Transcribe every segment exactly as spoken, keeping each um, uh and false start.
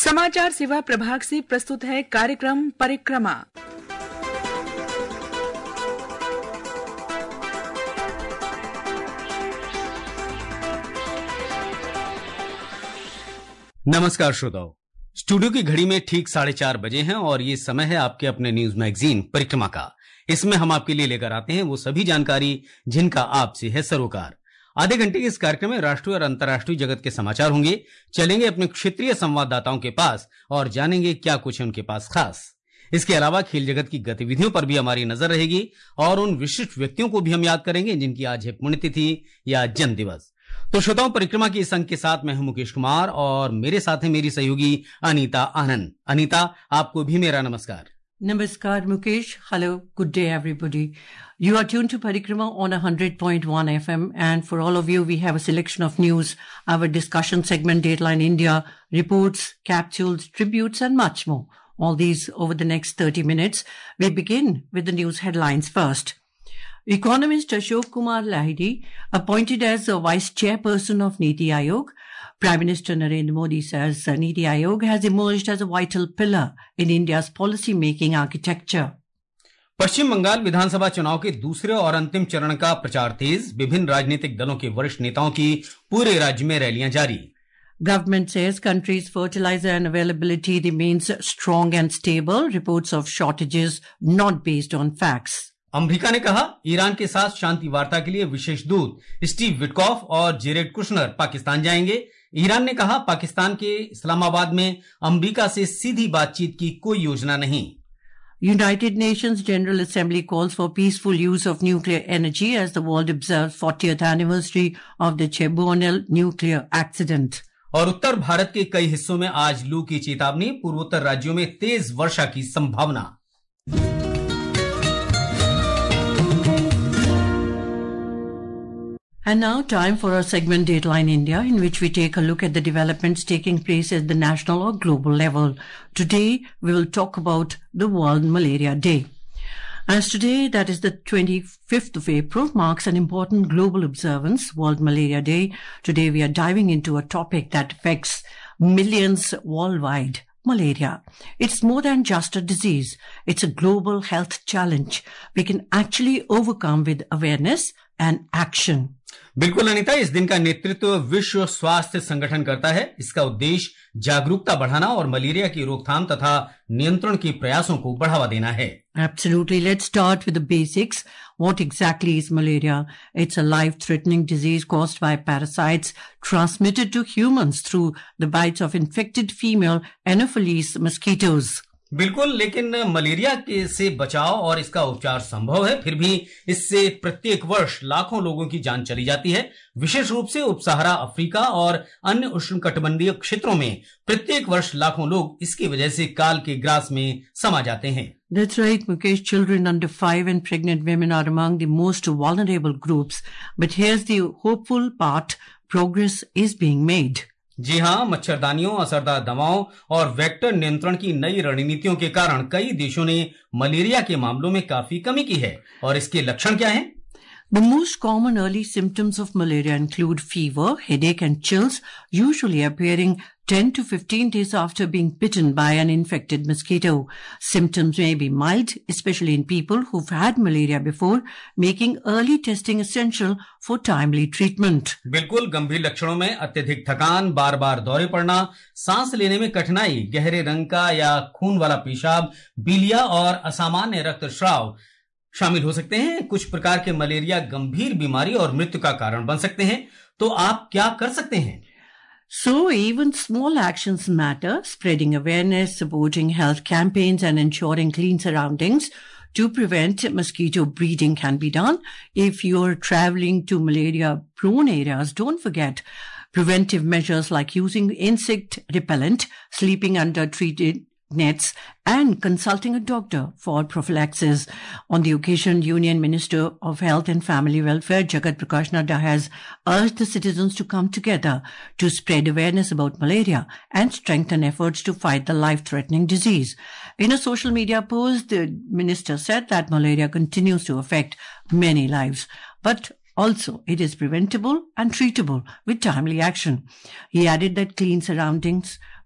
समाचार सेवा प्रभाग से प्रस्तुत है कार्यक्रम परिक्रमा। नमस्कार श्रोताओ, स्टूडियो की घड़ी में ठीक साढ़े चार बजे हैं और ये समय है आपके अपने न्यूज मैगजीन परिक्रमा का। इसमें हम आपके लिए लेकर आते हैं वो सभी जानकारी जिनका आपसे है सरोकार। आधे घंटे के इस कार्यक्रम में राष्ट्रीय और अंतर्राष्ट्रीय जगत के समाचार होंगे। चलेंगे अपने क्षेत्रीय संवाददाताओं के पास और जानेंगे क्या कुछ है उनके पास खास। इसके अलावा खेल जगत की गतिविधियों पर भी हमारी नजर रहेगी और उन विशिष्ट व्यक्तियों को भी हम याद करेंगे जिनकी आज है पुण्यतिथि या जन्म दिवस। तो श्रोताओं, परिक्रमा की इस अंक के साथ मैं हूं मुकेश कुमार और मेरे साथ है मेरी सहयोगी अनीता आनंद। अनीता, आपको भी मेरा नमस्कार। Namaskar, Mukesh. Hello. Good day, everybody. You are tuned to Parikrama on one hundred point one F M. And for all of you, we have a selection of news, our discussion segment, Dateline India, reports, capsules, tributes, and much more. All these over the next thirty minutes. We begin with the news headlines first. Economist Ashok Kumar Lahiri appointed as the Vice Chairperson of Niti Aayog. Prime Minister Narendra Modi says uh, Niti Aayog has emerged as a vital pillar in India's policy-making architecture. पश्चिम बंगाल विधानसभा चुनाव के दूसरे और अंतिम चरण का प्रचार तेज। विभिन्न राजनीतिक दलों के वरिष्ठ नेताओं की पूरे राज्य में रैलियां जारी। Government says country's fertilizer and availability remains strong and stable. Reports of shortages not based on facts. America ने कहा ईरान के साथ शांति वार्ता के लिए विशेष दूत स्टीव विटकॉफ और जेरेड कुशनर पाकिस्तान जाएंगे। ईरान ने कहा पाकिस्तान के इस्लामाबाद में अमेरिका से सीधी बातचीत की कोई योजना नहीं। United Nations General Assembly calls for peaceful use of nuclear energy as the world observes fortieth anniversary of the Chernobyl nuclear accident. और उत्तर भारत के कई हिस्सों में आज लू की चेतावनी, पूर्वोत्तर राज्यों में तेज वर्षा की संभावना। And now time for our segment Dateline India, in which we take a look at the developments taking place at the national or global level. Today, we will talk about the World Malaria Day. As today, that is the twenty-fifth of April, marks an important global observance, World Malaria Day. Today, we are diving into a topic that affects millions worldwide. Malaria. It's more than just a disease. It's a global health challenge we can actually overcome with awareness and action. बिल्कुल अनीता, इस दिन का नेतृत्व विश्व स्वास्थ्य संगठन करता है। इसका उद्देश्य जागरूकता बढ़ाना और मलेरिया की रोकथाम तथा नियंत्रण के प्रयासों को बढ़ावा देना है। Absolutely. Let's start with the basics. What exactly is malaria? It's a life-threatening disease caused by parasites transmitted to humans through the bites of infected female Anopheles mosquitoes. बिल्कुल, लेकिन मलेरिया के से बचाव और इसका उपचार संभव है, फिर भी इससे प्रत्येक वर्ष लाखों लोगों की जान चली जाती है। विशेष रूप से उपसहारा अफ्रीका और अन्य उष्णकटिबंधीय क्षेत्रों में प्रत्येक वर्ष लाखों लोग इसकी वजह से काल के ग्रास में समा जाते हैं। That's right, Mukesh. Children under five and pregnant women are among the most vulnerable groups. But here's the hopeful part. Progress is being made. जी हाँ, मच्छरदानियों, असरदार दवाओं और वेक्टर नियंत्रण की नई रणनीतियों के कारण कई देशों ने मलेरिया के मामलों में काफी कमी की है। और इसके लक्षण क्या हैं? The most common early symptoms of malaria include fever, headache and chills, usually appearing ten to fifteen days after being bitten by an infected mosquito. Symptoms may be mild, especially in people who've had malaria before, making early testing essential for timely treatment. बिल्कुल, गंभीर लक्षणों में अत्यधिक थकान, बार बार दौरे पड़ना, सांस लेने में कठिनाई, गहरे रंग का या खून वाला पेशाब, बीलिया और असामान्य रक्तस्राव शामिल हो सकते हैं। कुछ प्रकार के मलेरिया गंभीर बीमारी और मृत्यु का कारण बन सकते हैं। तो आप क्या कर सकते हैं? So even small actions matter. Spreading awareness, supporting health campaigns and ensuring clean surroundings to prevent mosquito breeding can be done. If you're traveling to malaria prone areas, don't forget preventive measures like using insect repellent, sleeping under treated nets and consulting a doctor for prophylaxis. On the occasion, Union Minister of Health and Family Welfare Jagat Prakash Nadda has urged the citizens to come together to spread awareness about malaria and strengthen efforts to fight the life-threatening disease. In a social media post, the minister said that malaria continues to affect many lives, but also, it is preventable and treatable with timely action. He added that clean surroundings,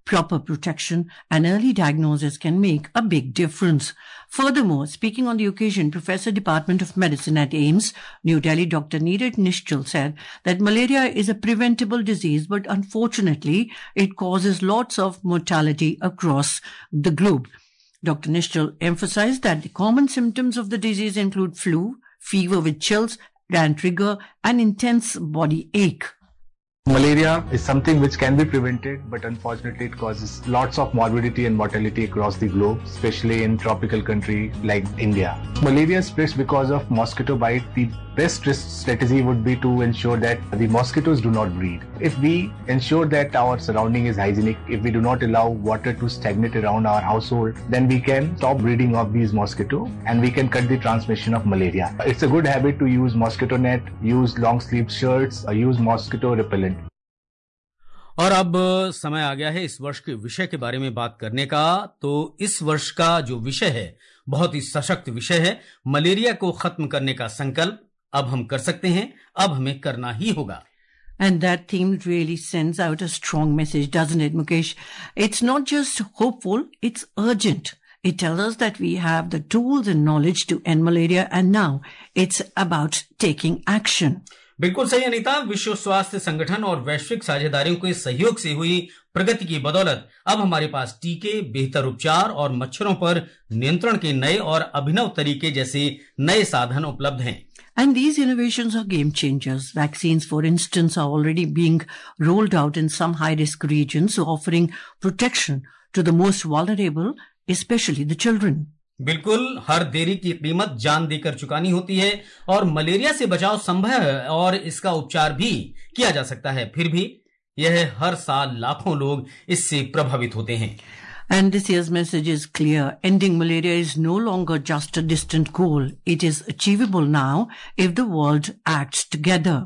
proper protection and early diagnosis can make a big difference. Furthermore, speaking on the occasion, Professor Department of Medicine at AIIMS, New Delhi, Doctor Neeraj Nishchal said that malaria is a preventable disease, but unfortunately, it causes lots of mortality across the globe. Doctor Nishchal emphasized that the common symptoms of the disease include flu, fever with chills, and trigger, and intense body ache. Malaria is something which can be prevented, but unfortunately it causes lots of morbidity and mortality across the globe, especially in tropical country like India. Malaria spreads because of mosquito bite. The best strategy would be to ensure that the mosquitoes do not breed. If we ensure that our surrounding is hygienic, if we do not allow water to stagnate around our household, then we can stop breeding of these mosquitoes and we can cut the transmission of malaria. It's a good habit to use mosquito net, use long sleeve shirts, or use mosquito repellent. और अब समय आ गया है इस वर्ष के विषय के बारे में बात करने का। तो इस वर्ष का जो विषय है बहुत ही सशक्त विषय है, मलेरिया को खत्म करने का संकल्प अब हम कर सकते हैं, अब हमें करना ही होगा। And that theme really sends out a strong message, doesn't it, Mukesh? It's not just hopeful, it's urgent. It tells us that we have the tools and knowledge to end malaria, and now it's about taking action. बिल्कुल सही अनीता। विश्व स्वास्थ्य संगठन और वैश्विक साझेदारियों के सहयोग से हुई प्रगति की बदौलत अब हमारे पास टीके, बेहतर उपचार और मच्छरों पर नियंत्रण के नए और अभिनव तरीके जैसे नए साधन उपलब्ध हैं। And these innovations are game changers. Vaccines, for instance, are already being rolled out in some high-risk regions, offering protection to the most vulnerable, especially the children. बिल्कुल, हर देरी की कीमत जान देकर चुकानी होती है और मलेरिया से बचाव संभव है और इसका उपचार भी किया जा सकता है। फिर भी यह हर साल लाखों लोग इससे प्रभावित होते हैं। And this year's message is clear. Ending malaria is no longer just a distant goal. It is achievable now if the world acts together.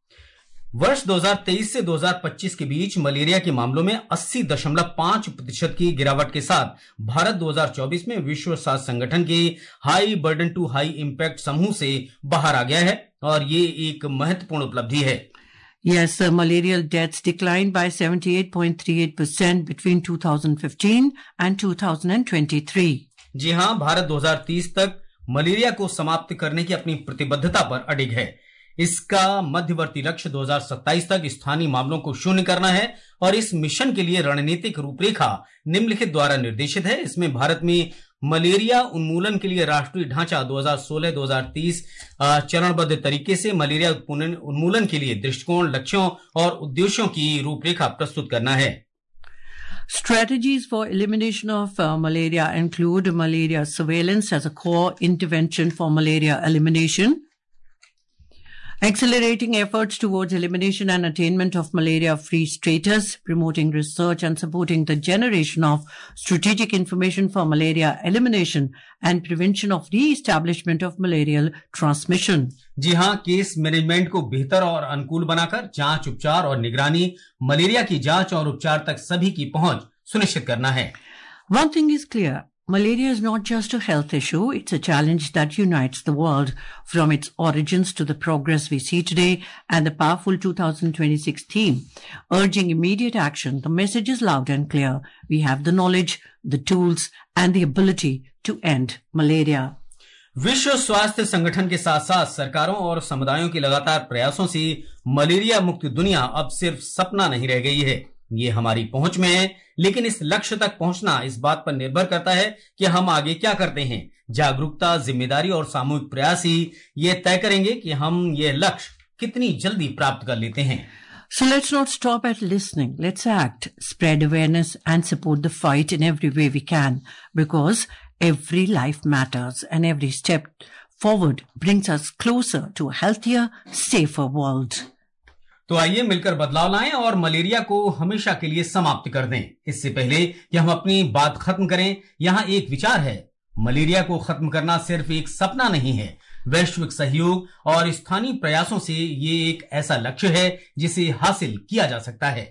वर्ष दो हज़ार तेईस से दो हज़ार पच्चीस के बीच मलेरिया के मामलों में अस्सी दशमलव पांच प्रतिशत की गिरावट के साथ भारत दो हज़ार चौबीस में विश्व स्वास्थ्य संगठन के high burden to high impact समूह से बाहर आ गया है और ये एक महत्वपूर्ण उपलब्धि है। Yes, uh, malarial deaths declined by seventy-eight point three eight percent between two thousand fifteen and two thousand twenty-three. जी हां, भारत दो हज़ार तीस तक मलेरिया को समाप्त करने की अपनी प्रतिबद्धता पर अडिग है। इसका मध्यवर्ती लक्ष्य दो हज़ार सत्ताईस तक स्थानीय मामलों को शून्य करना है और इस मिशन के लिए रणनीतिक रूपरेखा निम्नलिखित द्वारा निर्देशित है। इसमें भारत में मलेरिया उन्मूलन के लिए राष्ट्रीय ढांचा दो हज़ार सोलह दो हज़ार तीस चरणबद्ध तरीके से मलेरिया उन्मूलन के लिए दृष्टिकोण, लक्ष्यों और उद्देश्यों की रूपरेखा प्रस्तुत करना है। Strategies for elimination of uh, malaria include malaria surveillance as a core intervention for malaria elimination, accelerating efforts towards elimination and attainment of malaria-free status, promoting research and supporting the generation of strategic information for malaria elimination and prevention of re-establishment of malarial transmission. जी हां, case management को बेहतर और अनुकूल बनाकर जांच, उपचार और निगरानी, मलेरिया की जांच और उपचार तक सभी की पहुंच सुनिश्चित करना है। One thing is clear. Malaria is not just a health issue, it's a challenge that unites the world. From its origins to the progress we see today and the powerful two thousand twenty-six theme, urging immediate action, the message is loud and clear. We have the knowledge, the tools and the ability to end malaria. विश्व स्वास्थ्य संगठन के साथ साथ सरकारों और समुदायों के लगातार प्रयासों से मलेरिया मुक्त दुनिया अब सिर्फ सपना नहीं रह गई है। ये हमारी पहुंच में है, लेकिन इस लक्ष्य तक पहुंचना इस बात पर निर्भर करता है कि हम आगे क्या करते हैं। जागरूकता, जिम्मेदारी और सामूहिक प्रयास ही ये तय करेंगे कि हम ये लक्ष्य कितनी जल्दी प्राप्त कर लेते हैं। So let's not stop at listening. Let's act, spread awareness and support the fight in every way we can, because every life matters and every step forward brings us closer to a healthier, safer world. तो आइए मिलकर बदलाव लाएं और malaria को हमेशा के लिए समाप्त कर दें। इससे पहले कि हम अपनी बात खत्म करें, यहाँ एक विचार है। मलेरिया को खत्म करना सिर्फ एक सपना नहीं है। वैश्विक सहयोग और स्थानीय प्रयासों से ये एक ऐसा लक्ष्य है जिसे हासिल किया जा सकता है।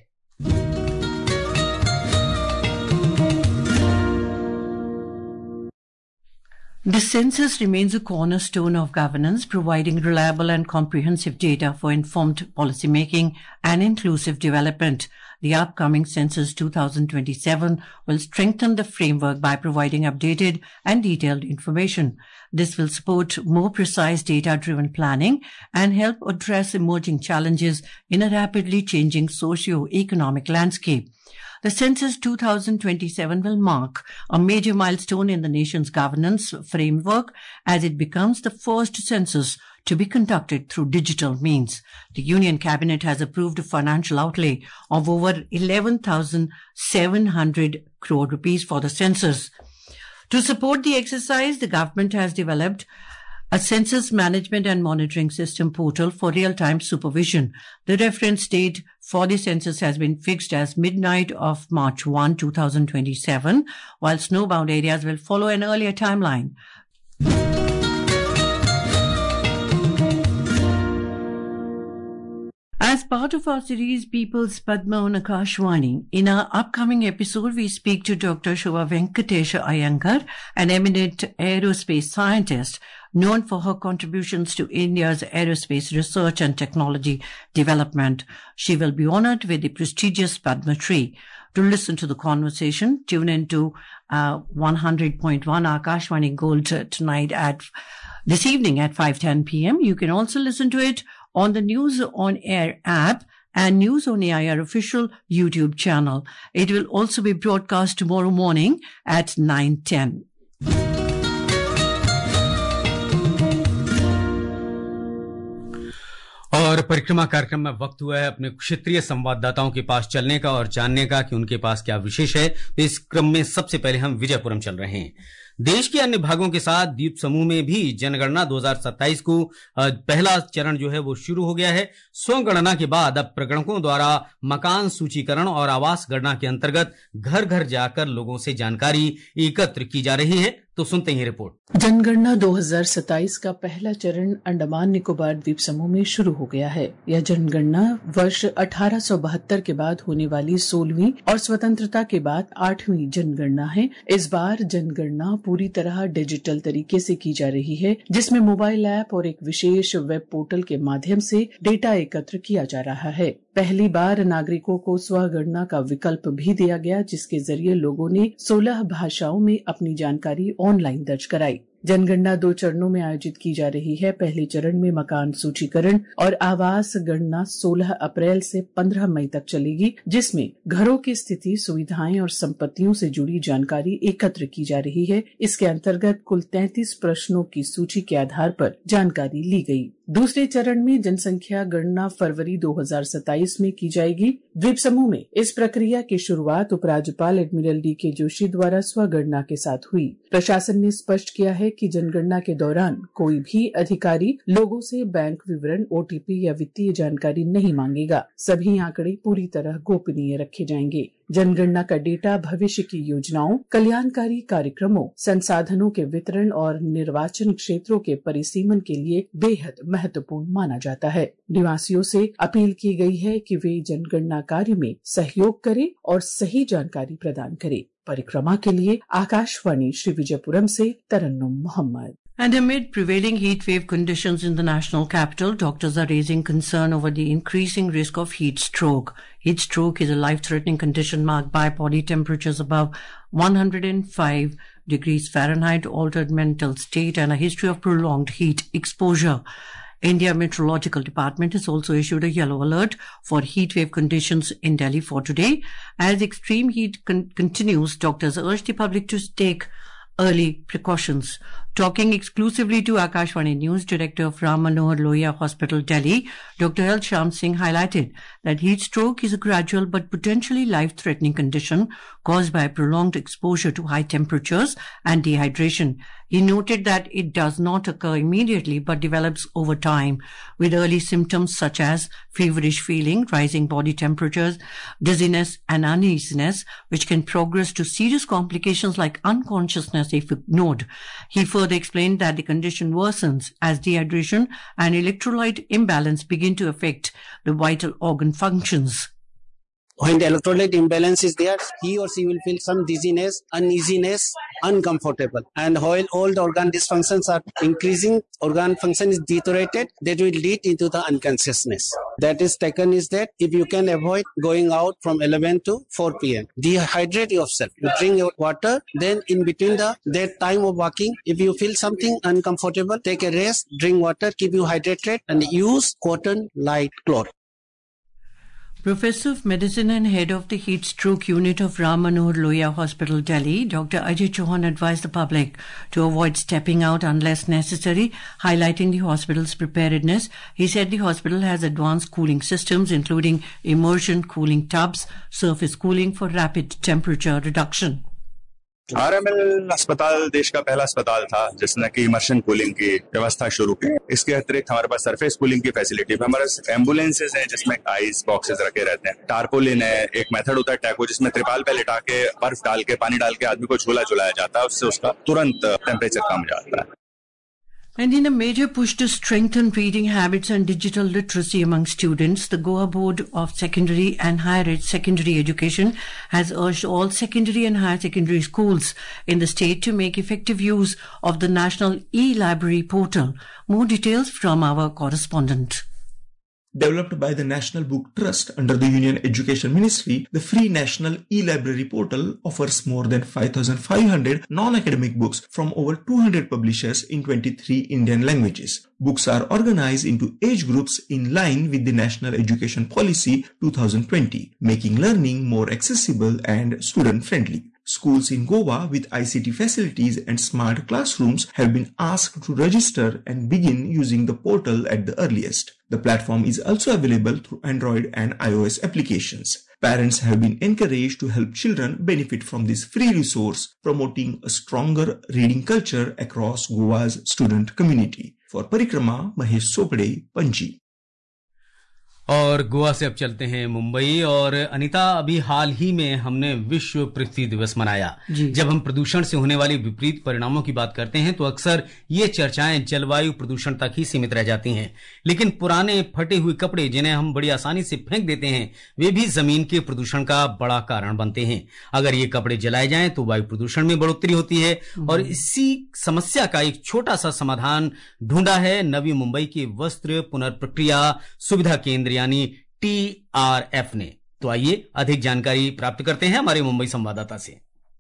The census remains a cornerstone of governance, providing reliable and comprehensive data for informed policymaking and inclusive development. The upcoming Census twenty twenty-seven will strengthen the framework by providing updated and detailed information. This will support more precise data-driven planning and help address emerging challenges in a rapidly changing socio-economic landscape. The Census twenty twenty-seven will mark a major milestone in the nation's governance framework as it becomes the first census to be conducted through digital means. The Union Cabinet has approved a financial outlay of over eleven thousand seven hundred crore rupees for the census. To support the exercise, the government has developed a census management and monitoring system portal for real-time supervision. The reference date for the census has been fixed as midnight of March first, twenty twenty-seven, while snowbound areas will follow an earlier timeline. As part of our series People's Padma on Akashvani, in our upcoming episode we speak to Doctor Shobha Venkatesha Iyengar, an eminent aerospace scientist known for her contributions to India's aerospace research and technology development. She will be honored with the prestigious Padma Shri. To listen to the conversation, tune into uh, one hundred point one Akashvani Gold tonight at this evening at five ten p.m. You can also listen to it on the News on Air app and News on A I R official YouTube channel. It will also be broadcast tomorrow morning at nine ten. और परिक्रमा कार्यक्रम में वक्त हुआ है अपने क्षेत्रीय संवाददाताओं के पास चलने का और जानने का कि उनके पास क्या विशेष है। तो इस क्रम में सबसे पहले हम विजयपुरम चल रहे हैं। देश के अन्य भागों के साथ द्वीप समूह में भी जनगणना दो हज़ार सत्ताईस को पहला चरण जो है वो शुरू हो गया है। स्वगणना के बाद अब प्रगणकों द्वारा मकान सूचीकरण और आवास गणना के अंतर्गत घर घर जाकर लोगों से जानकारी एकत्र की जा रही है। तो सुनते हैं रिपोर्ट। जनगणना दो हज़ार सत्ताईस का पहला चरण अंडमान निकोबार द्वीप समूह में शुरू हो गया है। यह जनगणना वर्ष अठारह सौ बहत्तर के बाद होने वाली सोलहवीं और स्वतंत्रता के बाद आठवीं जनगणना है। इस बार जनगणना पूरी तरह डिजिटल तरीके से की जा रही है, जिसमें मोबाइल ऐप और एक विशेष वेब पोर्टल के माध्यम से डेटा एकत्र किया जा रहा है। पहली बार नागरिकों को स्वगणना का विकल्प भी दिया गया, जिसके जरिए लोगों ने सोलह भाषाओं में अपनी जानकारी ऑनलाइन दर्ज कराई। जनगणना दो चरणों में आयोजित की जा रही है। पहले चरण में मकान सूचीकरण और आवास गणना सोलह अप्रैल से पंद्रह मई तक चलेगी, जिसमें घरों की स्थिति, सुविधाएं और संपत्तियों से जुड़ी जानकारी एकत्र की जा रही है। इसके अंतर्गत कुल तैंतीस प्रश्नों की सूची के आधार पर जानकारी ली गई। दूसरे चरण में जनसंख्या गणना फरवरी दो हज़ार सत्ताईस में की जाएगी। द्वीप समूह में इस प्रक्रिया की शुरुआत उपराज्यपाल एडमिरल डी के जोशी द्वारा स्वगणना के साथ हुई। प्रशासन ने स्पष्ट किया है कि जनगणना के दौरान कोई भी अधिकारी लोगों से बैंक विवरण, ओ टी पी या वित्तीय जानकारी नहीं मांगेगा। सभी आंकड़े पूरी तरह गोपनीय रखे जाएंगे। जनगणना का डेटा भविष्य की योजनाओं, कल्याणकारी कार्यक्रमों, संसाधनों के वितरण और निर्वाचन क्षेत्रों के परिसीमन के लिए बेहद महत्वपूर्ण माना जाता है। निवासियों से अपील की गई है कि वे जनगणना कार्य में सहयोग करें और सही जानकारी प्रदान करें। परिक्रमा के लिए आकाशवाणी श्री विजयपुरम से Tarannum Mohammad. And amid prevailing heat wave conditions in the national capital, doctors are raising concern over the increasing risk of heat stroke. Heat stroke is a life-threatening condition marked by body temperatures above one hundred five degrees Fahrenheit, altered mental state, and a history of prolonged heat exposure. India Meteorological Department has also issued a yellow alert for heat wave conditions in Delhi for today. As extreme heat con- continues, doctors urge the public to take early precautions. Talking exclusively to Akashvani News, Director of Ram Manohar Lohia Hospital, Delhi, Doctor L. Shyam Singh highlighted that heat stroke is a gradual but potentially life-threatening condition caused by prolonged exposure to high temperatures and dehydration. He noted that it does not occur immediately but develops over time, with early symptoms such as feverish feeling, rising body temperatures, dizziness and uneasiness, which can progress to serious complications like unconsciousness if ignored. He further explained that the condition worsens as dehydration and electrolyte imbalance begin to affect the vital organ functions. When the electrolyte imbalance is there, he or she will feel some dizziness, uneasiness, uncomfortable. And while all the organ dysfunctions are increasing, organ function is deteriorated, that will lead into the unconsciousness. That is taken is that if you can avoid going out from eleven to four p.m. Dehydrate yourself. You drink your water, then in between the that time of walking, if you feel something uncomfortable, take a rest, drink water, keep you hydrated, and use cotton light cloth. Professor of Medicine and Head of the Heat Stroke Unit of Ram Manohar Lohia Hospital, Delhi, Doctor Ajay Chauhan advised the public to avoid stepping out unless necessary, highlighting the hospital's preparedness. He said the hospital has advanced cooling systems, including immersion cooling tubs, surface cooling for rapid temperature reduction. RML अस्पताल देश का पहला अस्पताल था जिसने की immersion cooling की व्यवस्था शुरू की। इसके अतिरिक्त हमारे पास सरफेस कूलिंग की फैसिलिटी है। हमारे एम्बुलेंसेज हैं जिसमें आइस बॉक्सेस रखे रहते हैं। टारपोलिन है, एक मेथड होता है टैको जिसमें त्रिपाल पे लिटा के बर्फ डाल के पानी डाल के आदमी को झूला झुलाया जाता है, उससे उसका तुरंत टेम्परेचर कम जाता है। And in a major push to strengthen reading habits and digital literacy among students, the Goa Board of Secondary and Higher Secondary Education has urged all secondary and higher secondary schools in the state to make effective use of the National E-Library portal. More details from our correspondent. Developed by the National Book Trust under the Union Education Ministry, the free National E-Library portal offers more than five thousand five hundred non-academic books from over two hundred publishers in twenty-three Indian languages. Books are organized into age groups in line with the National Education Policy twenty twenty, making learning more accessible and student-friendly. Schools in Goa with I C T facilities and smart classrooms have been asked to register and begin using the portal at the earliest. The platform is also available through Android and iOS applications. Parents have been encouraged to help children benefit from this free resource, promoting a stronger reading culture across Goa's student community. For Parikrama, Mahesh Sopade, Panji. और गोवा से अब चलते हैं मुंबई। और अनीता, अभी हाल ही में हमने विश्व पृथ्वी दिवस मनाया। जब हम प्रदूषण से होने वाले विपरीत परिणामों की बात करते हैं तो अक्सर ये चर्चाएं जलवायु प्रदूषण तक ही सीमित रह जाती हैं, लेकिन पुराने फटे हुए कपड़े जिन्हें हम बड़ी आसानी से फेंक देते हैं वे भी जमीन के प्रदूषण का बड़ा कारण बनते हैं। अगर ये कपड़े जलाए जाएं तो वायु प्रदूषण में बढ़ोतरी होती है और इसी समस्या का एक छोटा सा समाधान ढूंढा है नवी मुंबई के वस्त्र पुनर्प्रक्रिया सुविधा केंद्र यानी टी आर एफ ने। तो आइए अधिक जानकारी प्राप्त करते हैं हमारे मुंबई संवाददाता से।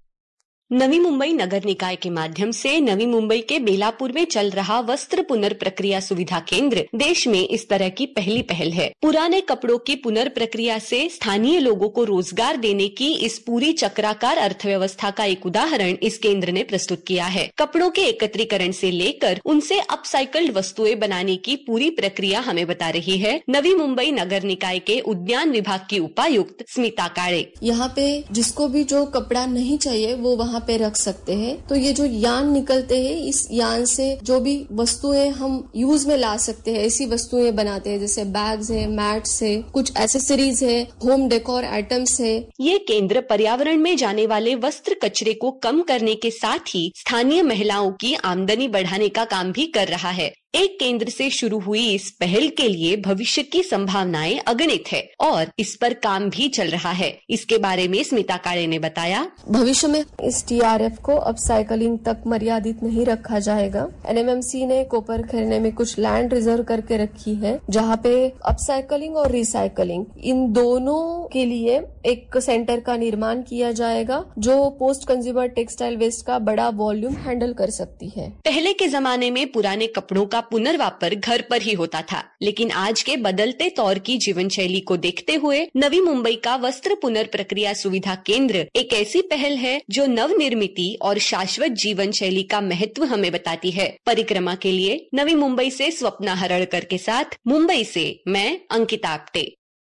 नवी मुंबई नगर निकाय के माध्यम से नवी मुंबई के बेलापुर में चल रहा वस्त्र पुनर्प्रक्रिया सुविधा केंद्र देश में इस तरह की पहली पहल है। पुराने कपड़ों की पुनर्प्रक्रिया से स्थानीय लोगों को रोजगार देने की इस पूरी चक्राकार अर्थव्यवस्था का एक उदाहरण इस केंद्र ने प्रस्तुत किया है। कपड़ों के एकत्रीकरण से लेकर उनसे अपसाइकल्ड वस्तुएं बनाने की पूरी प्रक्रिया हमें बता रही है नवी मुंबई नगर निकाय के उद्यान विभाग की उपायुक्त स्मिता काड़े। यहाँ पे जिसको भी जो कपड़ा नहीं चाहिए वो वहाँ पे रख सकते हैं। तो ये जो यान निकलते हैं, इस यान से जो भी वस्तुएं हम यूज में ला सकते हैं, ऐसी वस्तुएं बनाते हैं जैसे बैग्स है, मैट्स है, कुछ एसेसरीज है, होम डेकोर आइटम्स है। ये केंद्र पर्यावरण में जाने वाले वस्त्र कचरे को कम करने के साथ ही स्थानीय महिलाओं की आमदनी बढ़ाने का काम भी कर रहा है। एक केंद्र से शुरू हुई इस पहल के लिए भविष्य की संभावनाएं अगणित है और इस पर काम भी चल रहा है। इसके बारे में स्मिता काड़े ने बताया, भविष्य में इस टी आर एफ को अपसाइकलिंग तक मर्यादित नहीं रखा जाएगा। एन एम एम सी ने कोपर खरने में कुछ लैंड रिजर्व करके रखी है जहाँ पे अपसाइकलिंग और रिसाइकलिंग इन दोनों के लिए एक सेंटर का निर्माण किया जाएगा जो पोस्ट कंज्यूमर टेक्सटाइल वेस्ट का बड़ा वॉल्यूम हैंडल कर सकती है। पहले के जमाने में पुराने कपड़ों का पुनर्वापर घर पर ही होता था, लेकिन आज के बदलते तौर की जीवन शैली को देखते हुए नवी मुंबई का वस्त्र पुनर्प्रक्रिया सुविधा केंद्र एक ऐसी पहल है जो नवनिर्मिति और शाश्वत जीवन शैली का महत्व हमें बताती है। परिक्रमा के लिए नवी मुंबई से स्वप्ना हरड़कर के साथ मुंबई से मैं Ankita Apte.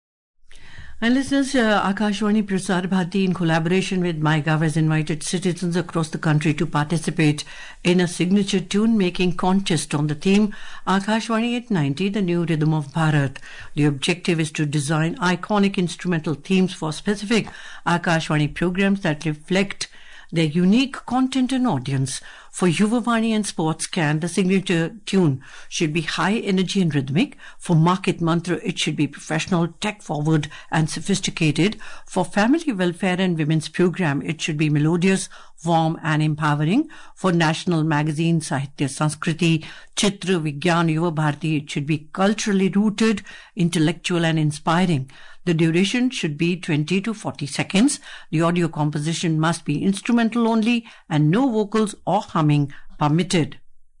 And listeners, uh, Akashwani Prasar Bharati in collaboration with MyGov has invited citizens across the country to participate in a signature tune making contest on the theme Akashwani at ninety, the new rhythm of Bharat. The objective is to design iconic instrumental themes for specific Akashwani programs that reflect their unique content and audience. For Yuvavani and Sports Can, the signature tune should be high energy and rhythmic. For Market Mantra, it should be professional, tech-forward and sophisticated. For Family Welfare and Women's Program, it should be melodious, warm and empowering. For National Magazine, Sahitya Sanskriti, Chitra, Vigyan, Yuva Bharati, it should be culturally rooted, intellectual and inspiring. The duration should be twenty to forty seconds. The audio composition must be instrumental only and no vocals or humming permitted.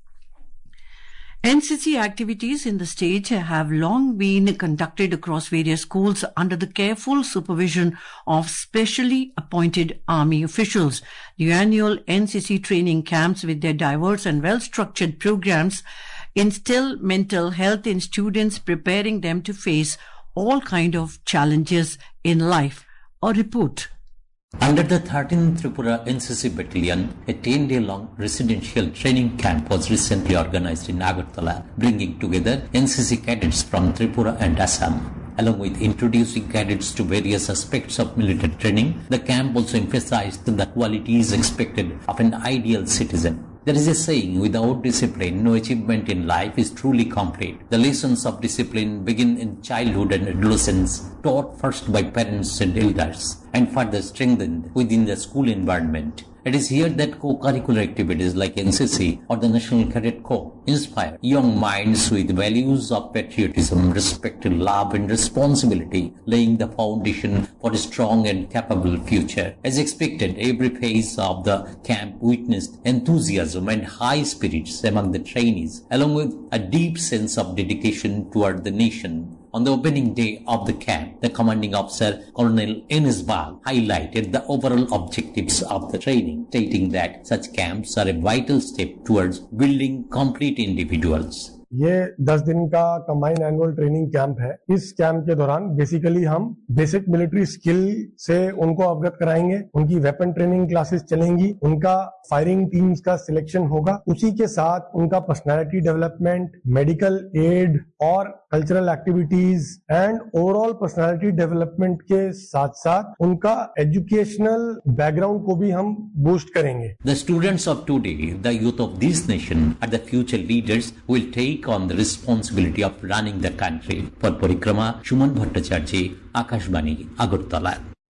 N C C activities in the state have long been conducted across various schools under the careful supervision of specially appointed army officials. The annual N C C training camps, with their diverse and well-structured programs, instill mental health in students, preparing them to face all kind of challenges in life. A report. Under the thirteenth Tripura N C C Battalion, a ten-day-long residential training camp was recently organized in Agartala, bringing together N C C cadets from Tripura and Assam. Along with introducing cadets to various aspects of military training, the camp also emphasized the qualities expected of an ideal citizen. There is a saying, without discipline, no achievement in life is truly complete. The lessons of discipline begin in childhood and adolescence, taught first by parents and elders, and further strengthened within the school environment. It is here that co-curricular activities like N C C or the National Cadet Corps inspire young minds with values of patriotism, respect, love and responsibility, laying the foundation for a strong and capable future. As expected, every phase of the camp witnessed enthusiasm and high spirits among the trainees, along with a deep sense of dedication toward the nation. On the opening day of the camp, the commanding officer, Colonel Enes Bag, highlighted the overall objectives of the training, stating that such camps are a vital step towards building complete individuals. ये दस दिन का combined annual training camp है। इस camp के दौरान basically हम basic military skill से उनको अवगत कराएंगे, उनकी वेपन ट्रेनिंग क्लासेस चलेंगी, उनका फायरिंग टीम्स का सिलेक्शन होगा, उसी के साथ उनका पर्सनालिटी डेवलपमेंट, मेडिकल एड और cultural activities and overall personality development के साथ साथ उनका एजुकेशनल बैकग्राउंड को भी हम बूस्ट करेंगे। The students of today, the youth of this nation, are the future leaders who will take on the responsibility of running the country. For Parikrama, Shuman Bhattacharya, Akashvani, Agartala.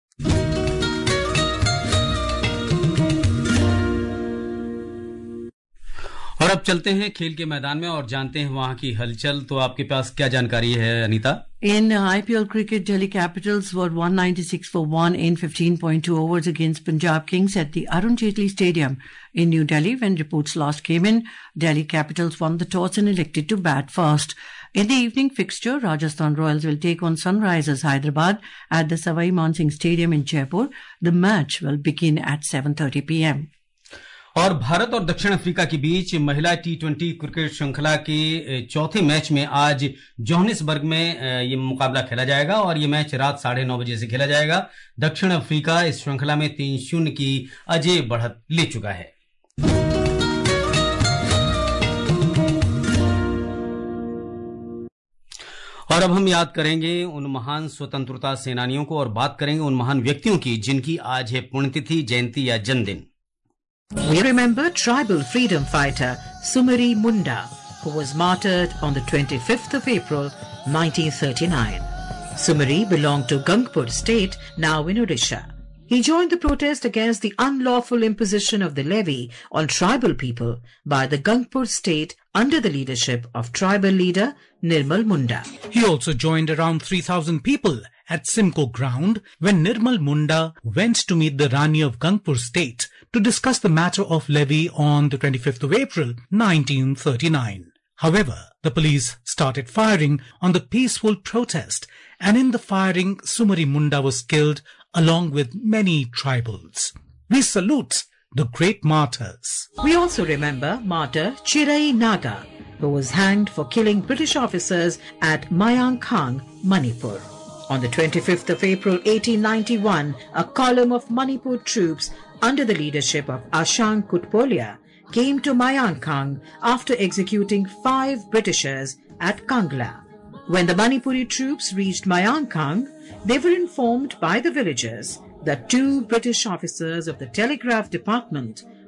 और अब चलते हैं खेल के मैदान में और जानते हैं वहां की हलचल। तो आपके पास क्या जानकारी है Anita? In I P L cricket, Delhi Capitals were one ninety-six for one in fifteen point two overs against Punjab Kings at the Arun Jaitley Stadium in New Delhi. When reports last came in, Delhi Capitals won the toss and elected to bat first. In the evening fixture, Rajasthan Royals will take on Sunrisers Hyderabad at the Savai Mansingh Stadium in Jaipur. The match will begin at seven thirty p m और भारत और दक्षिण Africa के बीच महिला T twenty cricket श्रृंखला के चौथे match में आज जोहानिसबर्ग में ये मुकाबला खेला जाएगा और ये मैच रात साढ़े नौ बजे से खेला जाएगा। दक्षिण अफ्रीका इस श्रृंखला में तीन शून्य की अजय बढ़त ले चुका है। और अब हम याद करेंगे उन महान स्वतंत्रता सेनानियों को और बात करेंगे उन महान व्यक्तियों की जिनकी आज है पुण्यतिथि, जयंती या जन्मदिन। We remember tribal freedom fighter Sumari Munda, who was martyred on the twenty-fifth of April nineteen thirty-nine. Sumari belonged to Gangpur state, now in Odisha. He joined the protest against the unlawful imposition of the levy on tribal people by the Gangpur state under the leadership of tribal leader Nirmal Munda. He also joined around three thousand people at Simcoe ground when Nirmal Munda went to meet the Rani of Gangpur state to discuss the matter of levy on the twenty-fifth of April nineteen thirty-nine. However, the police started firing on the peaceful protest, and in the firing, Sumari Munda was killed along with many tribals. We salute the great martyrs. We also remember martyr Chirai Naga, who was hanged for killing British officers at Mayankhang, Manipur. On the twenty-fifth of April eighteen ninety-one, a column of Manipur troops under the leadership of Ashang Kutpolia came to Mayankhang after executing five Britishers at Kangla. When the Manipuri troops reached Mayankhang, they were informed by the villagers that two British officers of the Telegraph Department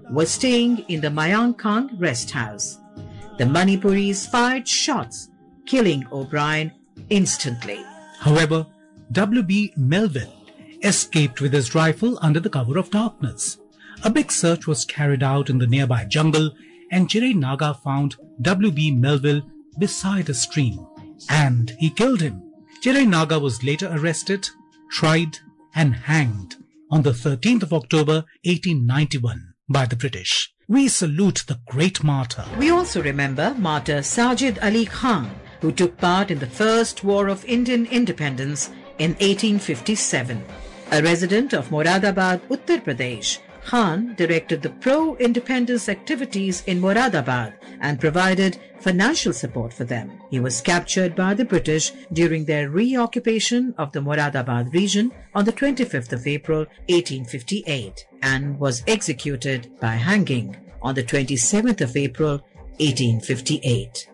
was staying in the Mayankang rest house. The Manipuris fired shots, killing O'Brien instantly. However, W B Melville escaped with his rifle under the cover of darkness. A big search was carried out in the nearby jungle, and Chirai Naga found W B Melville beside a stream, and he killed him. Chirai Naga was later arrested, tried, and hanged on the thirteenth of October eighteen ninety-one by the British. We salute the great martyr. We also remember Martyr Sajid Ali Khan, who took part in the First War of Indian Independence in eighteen fifty-seven. A resident of Moradabad, Uttar Pradesh, Khan directed the pro-independence activities in Moradabad and provided financial support for them. He was captured by the British during their reoccupation of the Moradabad region on the twenty-fifth of April eighteen fifty-eight and was executed by hanging on the twenty-seventh of April eighteen fifty-eight.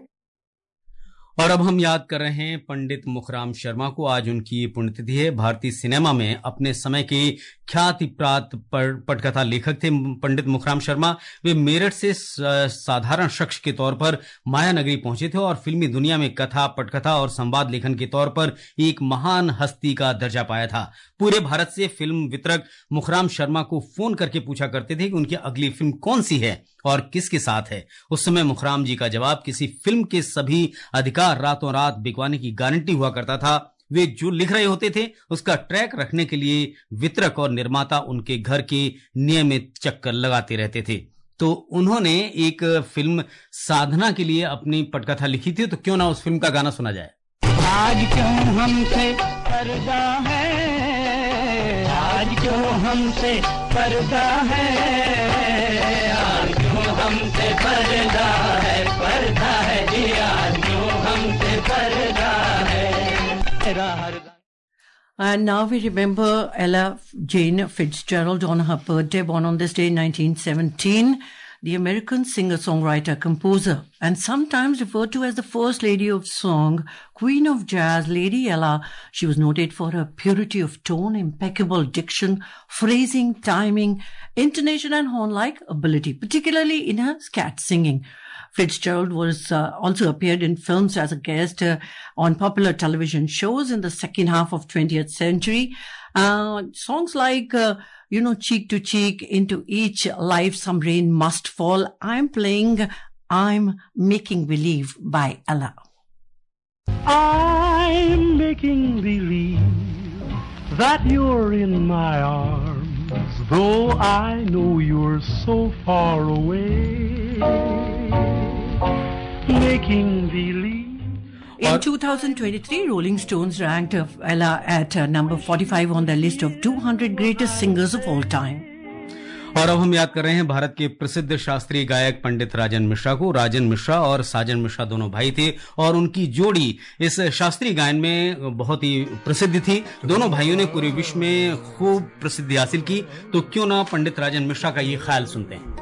और अब हम याद कर रहे हैं पंडित मुखराम शर्मा को। आज उनकी पुण्यतिथि है। भारतीय सिनेमा में अपने समय के ख्याति प्राप्त पटकथा लेखक थे पंडित मुखराम शर्मा। वे मेरठ से साधारण शख्स के तौर पर माया नगरी पहुंचे थे और फिल्मी दुनिया में कथा, पटकथा और संवाद लेखन के तौर पर एक महान हस्ती का दर्जा पाया था। पूरे भारत से फिल्म वितरक मुखराम शर्मा को फोन करके पूछा करते थे कि उनकी अगली फिल्म कौन सी है और किसके साथ है। उस समय मुखराम जी का जवाब किसी फिल्म के सभी अधिकार रातों रात बिकवाने की गारंटी हुआ करता था। वे जो लिख रहे होते थे उसका ट्रैक रखने के लिए वितरक और निर्माता उनके घर के नियमित चक्कर लगाते रहते थे। तो उन्होंने एक फिल्म साधना के लिए अपनी पटकथा लिखी थी, तो क्यों ना उस फिल्म का गाना सुना जाए। आज क्यों हमसे पर्दा है, आज क्यों हमसे पर्दा है, आज क्यों हमसे पर्दा है, पर्दा है जी, आज क्यों हमसे पर्दा है। And now we remember Ella Jane Fitzgerald on her birthday, born on this day in nineteen seventeen. The American singer-songwriter, composer, and sometimes referred to as the first lady of song, queen of jazz, Lady Ella. She was noted for her purity of tone, impeccable diction, phrasing, timing, intonation, and horn-like ability, particularly in her scat singing. Fitzgerald was uh, also appeared in films as a guest uh, on popular television shows in the second half of twentieth century. Uh, songs like uh, you know, Cheek to Cheek, Into Each Life Some Rain Must Fall. I'm playing I'm Making Believe by Ella. I'm making believe that you're in my arms, though I know you're so far away. Making believe. In two thousand twenty-three, Rolling Stones ranked Ella at uh, number forty-five on their list of two hundred greatest singers of all time. और अब हम याद कर रहे हैं भारत के प्रसिद्ध शास्त्रीय गायक पंडित राजन मिश्रा को। राजन मिश्रा और साजन मिश्रा दोनों भाई थे और उनकी जोड़ी इस शास्त्रीय गायन में बहुत ही प्रसिद्ध थी। दोनों भाइयों ने पूरे विश्व में खूब प्रसिद्धि हासिल की। तो क्यों ना पंडित राजन मिश्रा का ये ख्याल सुनते हैं।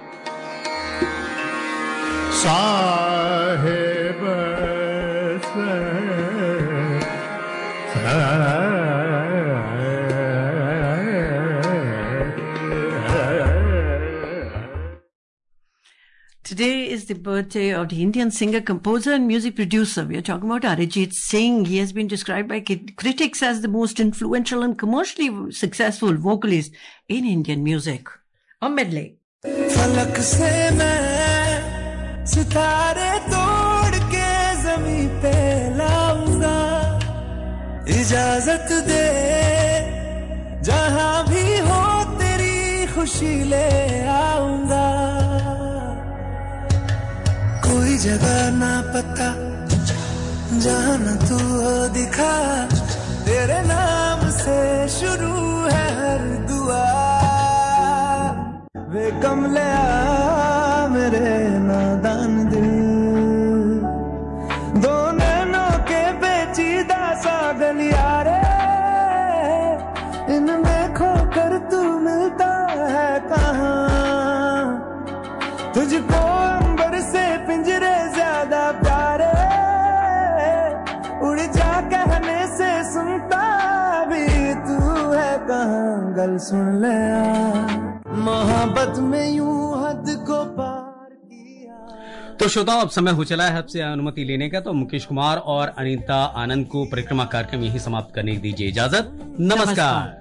साहेब Today is the birthday of the Indian singer, composer and music producer. We are talking about Arijit Singh. He has been described by critics as the most influential and commercially successful vocalist in Indian music. A medley. फलक से मैं सितारे तोड़ के ज़मीं पे लाऊंगा, इजाजत दे जहां भी हो तेरी खुशी ले आऊंगा। कोई जगह ना पता जहां न तू हो दिखा, तेरे नाम से शुरू है हर दुआ। वे कमले आ मेरे नादान दिल, दो नैनों के पेचीदा सा गलियारे, इनमें खोकर तू मिलता है कहाँ। तुझको अंबर से पिंजरे ज्यादा प्यारे, उड़ जा कहने से सुनता भी तू है कहाँ। गल सुन ले आ मोहब्बत में यूं हद को पार। तो श्रोताओं, अब समय हो चला है आपसे अनुमति लेने का। तो मुकेश कुमार और अनीता आनंद को परिक्रमा कार्यक्रम यही समाप्त करने की दीजिए इजाजत। नमस्कार।